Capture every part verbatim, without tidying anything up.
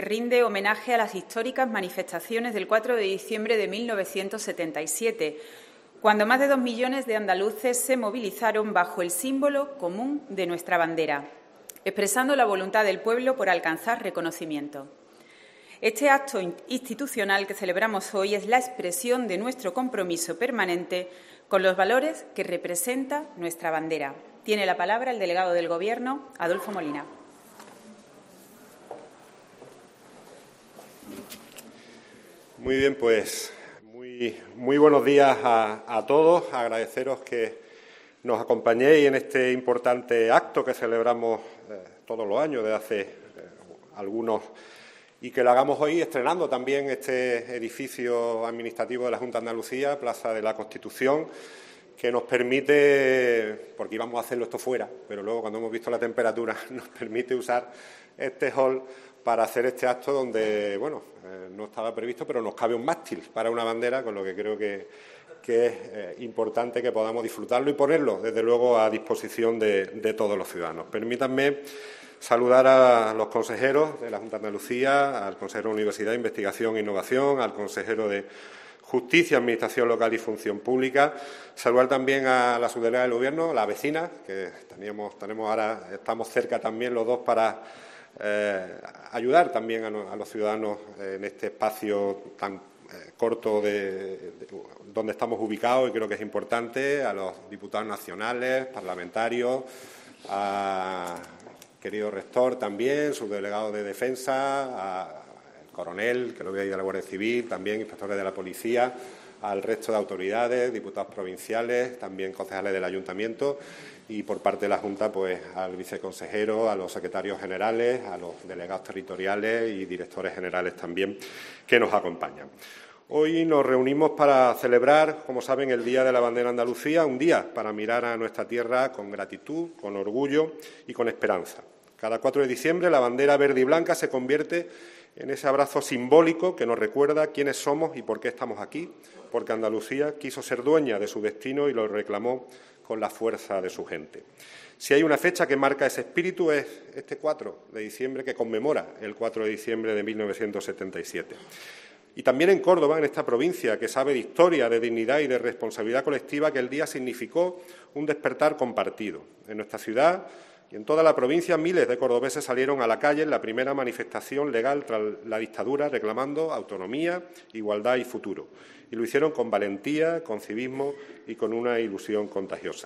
rinde homenaje a las históricas manifestaciones del cuatro de diciembre de mil novecientos setenta y siete, cuando más de dos millones de andaluces se movilizaron bajo el símbolo común de nuestra bandera, expresando la voluntad del pueblo por alcanzar reconocimiento. Este acto institucional que celebramos hoy es la expresión de nuestro compromiso permanente con los valores que representa nuestra bandera. Tiene la palabra el delegado del Gobierno, Adolfo Molina. Muy bien, pues muy, muy buenos días a, a todos. Agradeceros que nos acompañéis en este importante acto que celebramos eh, todos los años desde hace eh, algunos y que lo hagamos hoy estrenando también este edificio administrativo de la Junta de Andalucía, Plaza de la Constitución, que nos permite, porque íbamos a hacerlo esto fuera, pero luego cuando hemos visto la temperatura nos permite usar este hall para hacer este acto donde, bueno, eh, no estaba previsto, pero nos cabe un mástil para una bandera, con lo que creo que, que es eh, importante que podamos disfrutarlo y ponerlo, desde luego, a disposición de, de todos los ciudadanos. Permítanme saludar a los consejeros de la Junta de Andalucía, al consejero de Universidad, Investigación e Innovación, al consejero de Justicia, Administración Local y Función Pública. Saludar también a la subdelegada del Gobierno, la vecina, que teníamos, tenemos ahora, estamos cerca también los dos para eh, ayudar también a, no, a los ciudadanos en este espacio tan eh, corto de, de, donde estamos ubicados, y creo que es importante, a los diputados nacionales, parlamentarios, a querido rector también, subdelegado de Defensa, a coronel, que lo veo ahí de la Guardia Civil, también inspectores de la Policía, al resto de autoridades, diputados provinciales, también concejales del Ayuntamiento y, por parte de la Junta, pues al viceconsejero, a los secretarios generales, a los delegados territoriales y directores generales también que nos acompañan. Hoy nos reunimos para celebrar, como saben, el Día de la Bandera Andalucía, un día para mirar a nuestra tierra con gratitud, con orgullo y con esperanza. Cada cuatro de diciembre la bandera verde y blanca se convierte en ese abrazo simbólico que nos recuerda quiénes somos y por qué estamos aquí, porque Andalucía quiso ser dueña de su destino y lo reclamó con la fuerza de su gente. Si hay una fecha que marca ese espíritu es este cuatro de diciembre, que conmemora el cuatro de diciembre de mil novecientos setenta y siete. Y también en Córdoba, en esta provincia que sabe de historia, de dignidad y de responsabilidad colectiva, que el día significó un despertar compartido. En nuestra ciudad y en toda la provincia, miles de cordobeses salieron a la calle en la primera manifestación legal tras la dictadura, reclamando autonomía, igualdad y futuro. Y lo hicieron con valentía, con civismo y con una ilusión contagiosa.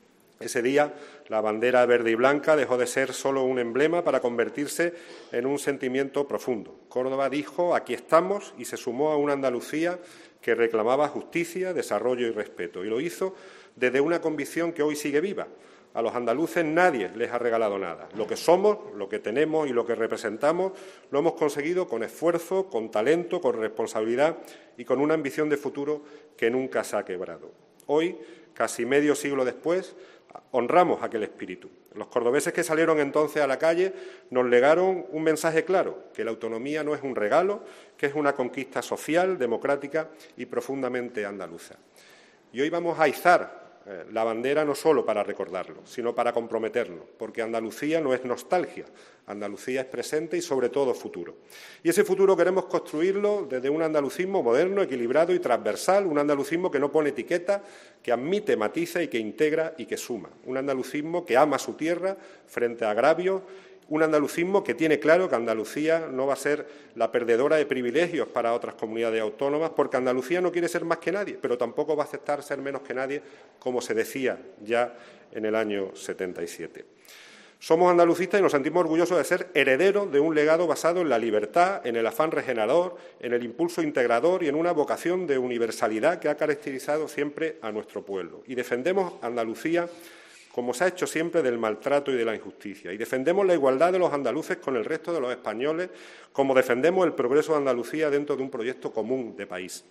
Ese día, la bandera verde y blanca dejó de ser solo un emblema para convertirse en un sentimiento profundo. Córdoba dijo: aquí estamos, y se sumó a una Andalucía que reclamaba justicia, desarrollo y respeto. Y lo hizo desde una convicción que hoy sigue viva. A los andaluces nadie les ha regalado nada. Lo que somos, lo que tenemos y lo que representamos lo hemos conseguido con esfuerzo, con talento, con responsabilidad y con una ambición de futuro que nunca se ha quebrado. Hoy, casi medio siglo después, honramos aquel espíritu. Los cordobeses que salieron entonces a la calle nos legaron un mensaje claro: que la autonomía no es un regalo, que es una conquista social, democrática y profundamente andaluza. Y hoy vamos a izar eh, la bandera no solo para recordarlo, sino para comprometernos, porque Andalucía no es nostalgia, Andalucía es presente y, sobre todo, futuro. Y ese futuro queremos construirlo desde un andalucismo moderno, equilibrado y transversal, un andalucismo que no pone etiqueta, que admite, matiza y que integra y que suma. Un andalucismo que ama su tierra frente a agravios, un andalucismo que tiene claro que Andalucía no va a ser la perdedora de privilegios para otras comunidades autónomas, porque Andalucía no quiere ser más que nadie, pero tampoco va a aceptar ser menos que nadie, como se decía ya en el año setenta y siete. Somos andalucistas y nos sentimos orgullosos de ser herederos de un legado basado en la libertad, en el afán regenerador, en el impulso integrador y en una vocación de universalidad que ha caracterizado siempre a nuestro pueblo. Y defendemos Andalucía como se ha hecho siempre del maltrato y de la injusticia. Y defendemos la igualdad de los andaluces con el resto de los españoles, como defendemos el progreso de Andalucía dentro de un proyecto común de país.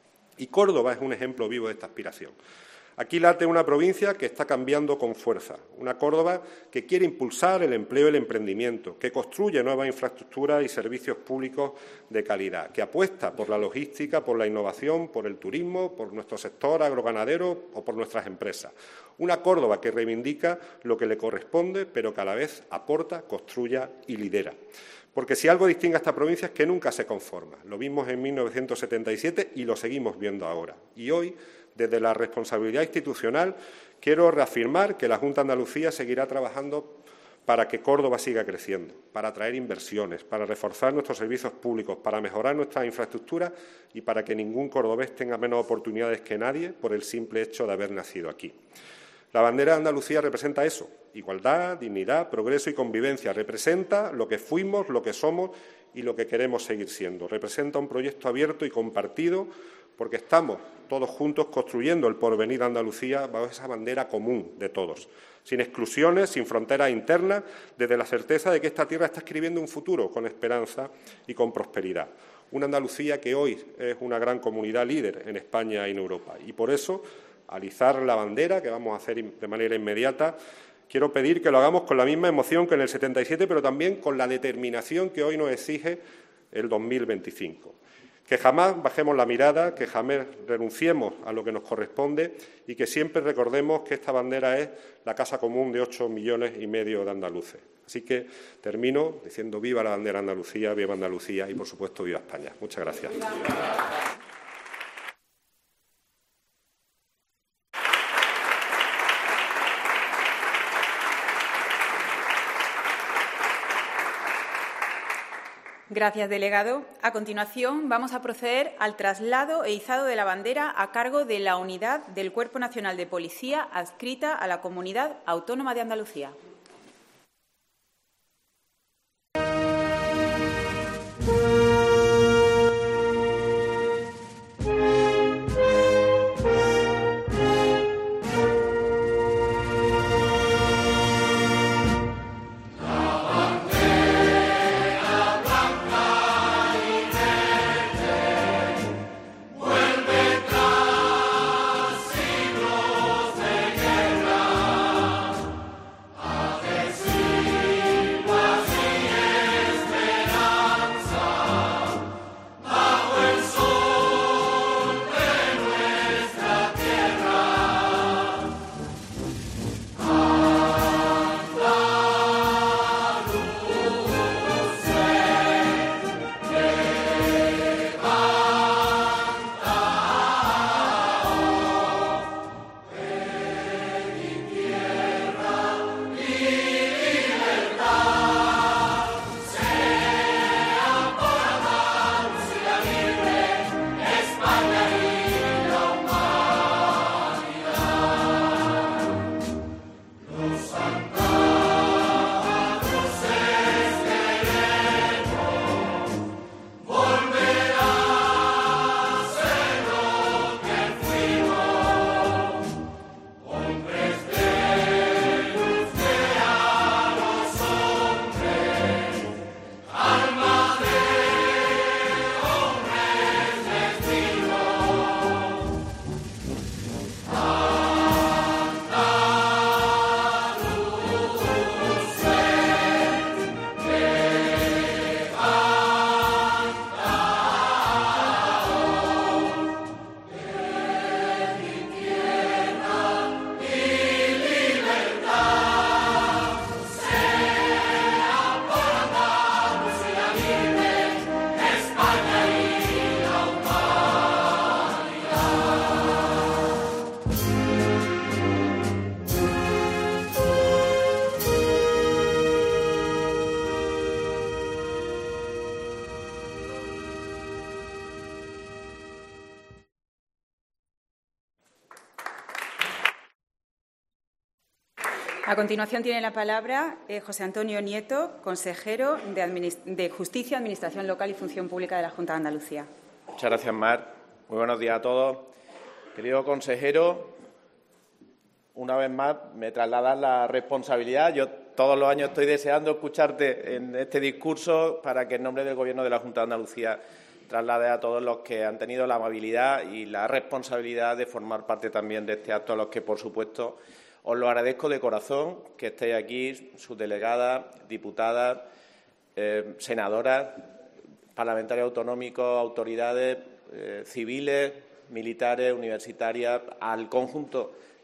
Y Córdoba es un ejemplo vivo de esta aspiración. Aquí late una provincia que está cambiando con fuerza, una Córdoba que quiere impulsar el empleo y el emprendimiento, que construye nuevas infraestructuras y servicios públicos de calidad, que apuesta por la logística, por la innovación, por el turismo, por nuestro sector agroganadero o por nuestras empresas. Una Córdoba que reivindica lo que le corresponde, pero que a la vez aporta, construya y lidera. Porque si algo distingue a esta provincia es que nunca se conforma. Lo vimos en mil novecientos setenta y siete y lo seguimos viendo ahora. Y hoy, desde la responsabilidad institucional, quiero reafirmar que la Junta de Andalucía seguirá trabajando para que Córdoba siga creciendo, para atraer inversiones, para reforzar nuestros servicios públicos, para mejorar nuestra infraestructura y para que ningún cordobés tenga menos oportunidades que nadie por el simple hecho de haber nacido aquí. La bandera de Andalucía representa eso: igualdad, dignidad, progreso y convivencia. Representa lo que fuimos, lo que somos y lo que queremos seguir siendo. Representa un proyecto abierto y compartido porque estamos todos juntos construyendo el porvenir de Andalucía bajo esa bandera común de todos, sin exclusiones, sin fronteras internas, desde la certeza de que esta tierra está escribiendo un futuro con esperanza y con prosperidad. Una Andalucía que hoy es una gran comunidad líder en España y en Europa. Y por eso, al izar la bandera, que vamos a hacer de manera inmediata, quiero pedir que lo hagamos con la misma emoción que en el setenta y siete, pero también con la determinación que hoy nos exige el dos mil veinticinco. Que jamás bajemos la mirada, que jamás renunciemos a lo que nos corresponde y que siempre recordemos que esta bandera es la casa común de ocho millones y medio de andaluces. Así que termino diciendo viva la bandera de Andalucía, viva Andalucía y, por supuesto, viva España. Muchas gracias. Gracias, delegado. A continuación, vamos a proceder al traslado e izado de la bandera a cargo de la unidad del Cuerpo Nacional de Policía adscrita a la Comunidad Autónoma de Andalucía. A continuación tiene la palabra eh, José Antonio Nieto, consejero de, de Justicia, Administración Local y Función Pública de la Junta de Andalucía. Muchas gracias, Mar. Muy buenos días a todos. Querido consejero, una vez más me trasladas la responsabilidad. Yo todos los años estoy deseando escucharte en este discurso para que en nombre del Gobierno de la Junta de Andalucía traslade a todos los que han tenido la amabilidad y la responsabilidad de formar parte también de este acto, a los que, por supuesto, os lo agradezco de corazón, que estéis aquí, sus delegadas, diputadas, eh, senadoras, parlamentarios autonómicos, autoridades eh, civiles, militares, universitarias, al conjunto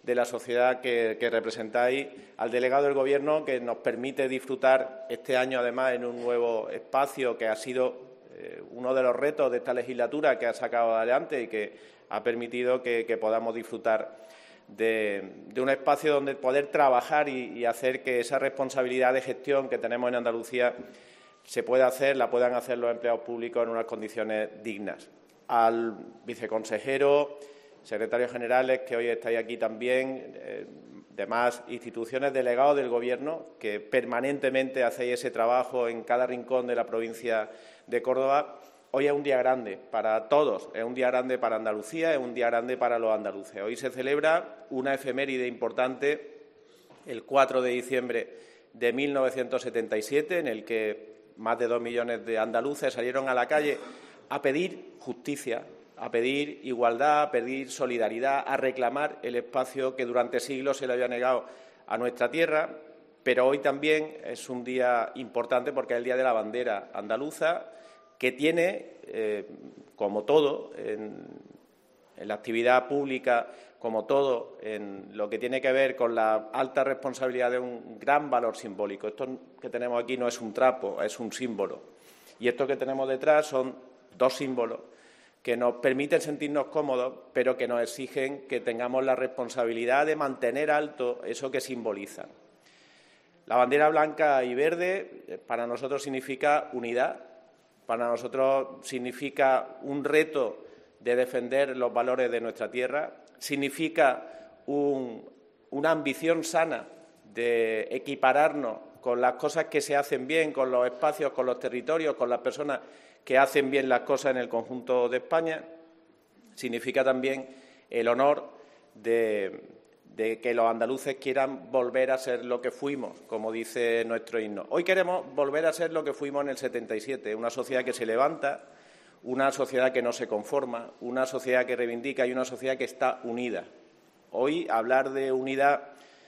de la sociedad que, que representáis, al delegado del Gobierno, que nos permite disfrutar este año, además, en un nuevo espacio que ha sido eh, uno de los retos de esta legislatura que ha sacado adelante y que ha permitido que, que podamos disfrutar de, de un espacio donde poder trabajar y, y hacer que esa responsabilidad de gestión que tenemos en Andalucía se pueda hacer, la puedan hacer los empleados públicos en unas condiciones dignas. Al viceconsejero, secretarios generales, que hoy estáis aquí también, eh, demás instituciones, delegados del Gobierno, que permanentemente hacéis ese trabajo en cada rincón de la provincia de Córdoba. Hoy es un día grande para todos, es un día grande para Andalucía, es un día grande para los andaluces. Hoy se celebra una efeméride importante, el cuatro de diciembre de mil novecientos setenta y siete, en el que más de dos millones de andaluces salieron a la calle a pedir justicia, a pedir igualdad, a pedir solidaridad, a reclamar el espacio que durante siglos se le había negado a nuestra tierra. Pero hoy también es un día importante porque es el Día de la Bandera Andaluza, que tiene, eh, como todo, en, en la actividad pública, como todo, en lo que tiene que ver con la alta responsabilidad de un gran valor simbólico. Esto que tenemos aquí no es un trapo, es un símbolo. Y esto que tenemos detrás son dos símbolos que nos permiten sentirnos cómodos, pero que nos exigen que tengamos la responsabilidad de mantener alto eso que simbolizan. La bandera blanca y verde para nosotros significa unidad, para nosotros significa un reto de defender los valores de nuestra tierra, significa un, una ambición sana de equipararnos con las cosas que se hacen bien, con los espacios, con los territorios, con las personas que hacen bien las cosas en el conjunto de España. Significa también el honor de, de que los andaluces quieran volver a ser lo que fuimos, como dice nuestro himno. Hoy queremos volver a ser lo que fuimos en el setenta y siete, una sociedad que se levanta, una sociedad que no se conforma, una sociedad que reivindica y una sociedad que está unida. Hoy hablar de unidad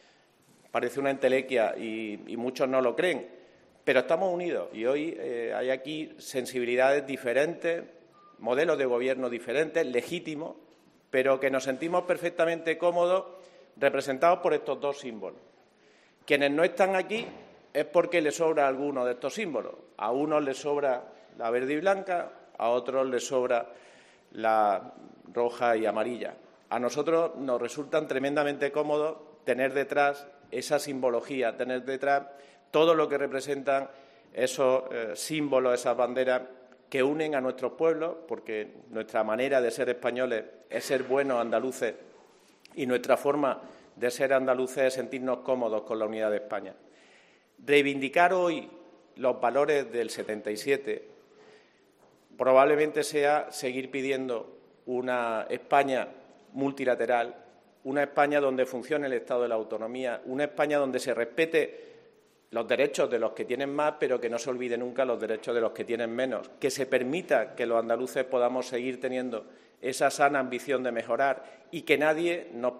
parece una entelequia y, y muchos no lo creen, pero estamos unidos y hoy eh, hay aquí sensibilidades diferentes, modelos de gobierno diferentes, legítimos, pero que nos sentimos perfectamente cómodos representados por estos dos símbolos. Quienes no están aquí es porque les sobra alguno de estos símbolos. A unos les sobra la verde y blanca, a otros les sobra la roja y amarilla. A nosotros nos resultan tremendamente cómodos tener detrás esa simbología, tener detrás todo lo que representan esos eh, símbolos, esas banderas que unen a nuestros pueblos, porque nuestra manera de ser españoles es ser buenos andaluces y nuestra forma de ser andaluces es sentirnos cómodos con la unidad de España. Reivindicar hoy los valores del setenta y siete probablemente sea seguir pidiendo una España multilateral, una España donde funcione el Estado de la autonomía, una España donde se respete los derechos de los que tienen más, pero que no se olvide nunca los derechos de los que tienen menos, que se permita que los andaluces podamos seguir teniendo esa sana ambición de mejorar y que nadie nos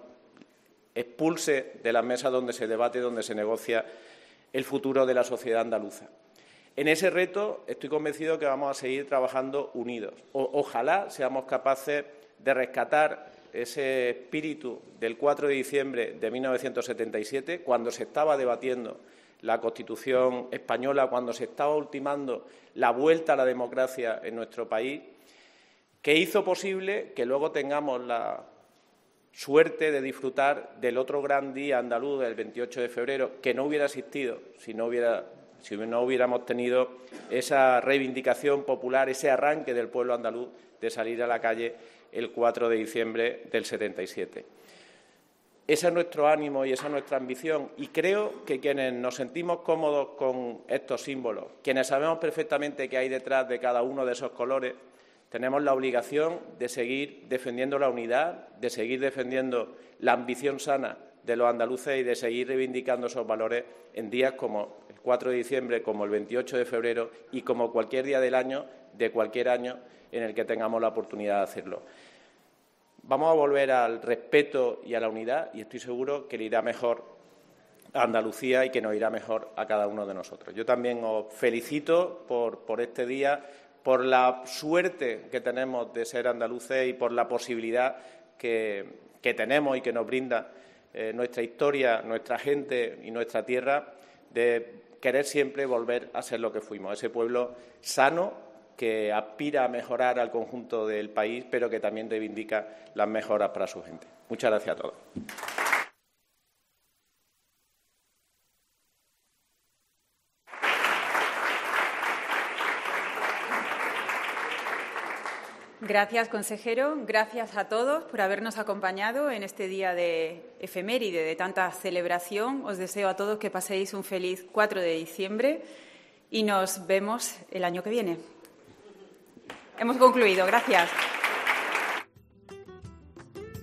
expulse de la mesa donde se debate, donde se negocia el futuro de la sociedad andaluza. En ese reto estoy convencido que vamos a seguir trabajando unidos. O, ojalá seamos capaces de rescatar ese espíritu del cuatro de diciembre de mil novecientos setenta y siete, cuando se estaba debatiendo la Constitución española, cuando se estaba ultimando la vuelta a la democracia en nuestro país, que hizo posible que luego tengamos la suerte de disfrutar del otro gran día andaluz del veintiocho de febrero, que no hubiera existido si no hubiera, si no hubiéramos tenido esa reivindicación popular, ese arranque del pueblo andaluz de salir a la calle el cuatro de diciembre del setenta y siete. Ese es nuestro ánimo y esa es nuestra ambición. Y creo que quienes nos sentimos cómodos con estos símbolos, quienes sabemos perfectamente qué hay detrás de cada uno de esos colores, tenemos la obligación de seguir defendiendo la unidad, de seguir defendiendo la ambición sana de los andaluces y de seguir reivindicando esos valores en días como el cuatro de diciembre, como el veintiocho de febrero y como cualquier día del año, de cualquier año en el que tengamos la oportunidad de hacerlo. Vamos a volver al respeto y a la unidad y estoy seguro que le irá mejor a Andalucía y que nos irá mejor a cada uno de nosotros. Yo también os felicito por, por este día, por la suerte que tenemos de ser andaluces y por la posibilidad que, que tenemos y que nos brinda eh, nuestra historia, nuestra gente y nuestra tierra, de querer siempre volver a ser lo que fuimos, ese pueblo sano que aspira a mejorar al conjunto del país, pero que también reivindica las mejoras para su gente. Muchas gracias a todos. Gracias, consejero. Gracias a todos por habernos acompañado en este día de efeméride, de tanta celebración. Os deseo a todos que paséis un feliz cuatro de diciembre y nos vemos el año que viene. Hemos concluido. Gracias.